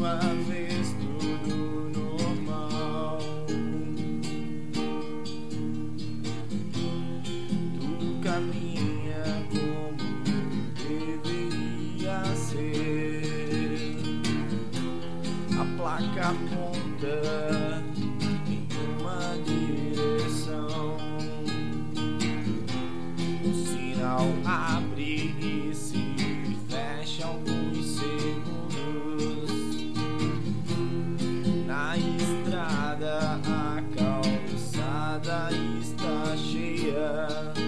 uma vez tudo normal. Tudo caminha como deveria ser. A placa aponta em uma direção. O sinal abre e se fecha alguns segundos. Na estrada a calçada está cheia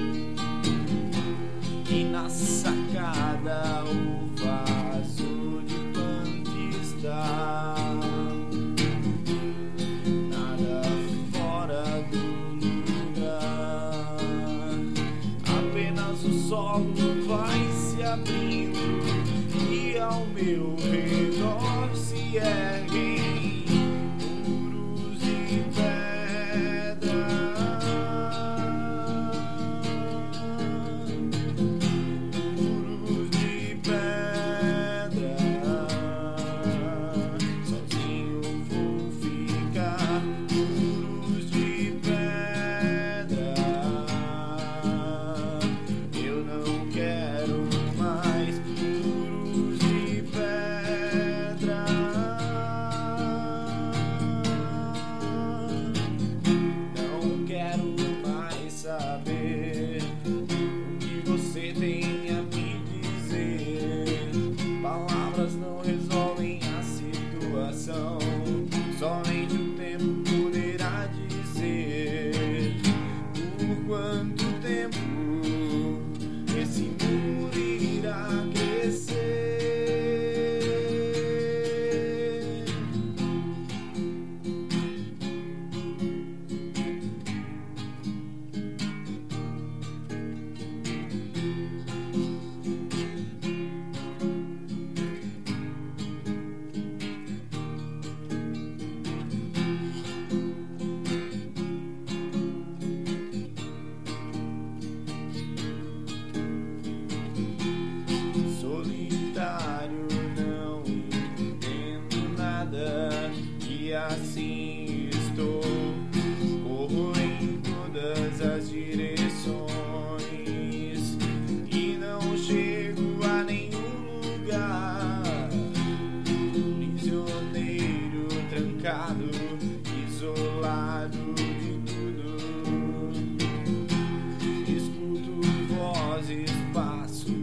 e na sacada o vaso de planta está. Nada fora do lugar, apenas o solo vai se abrindo e ao meu redor se erguem muros de pedra. Muros de pedra. Sozinho vou ficar. Muros de pedra. Eu não quero mais muros de pedra. Não quero mais saber o que você tem a me dizer. Palavras não resolvem a situação, somente o tempo poderá dizer por quanto tempo esse muro irá crescer. Solitário, não entendo nada e assim estou. Corro em todas as direções e não chego a nenhum lugar. Prisioneiro, trancado, isolado de tudo. Escuto vozes, passos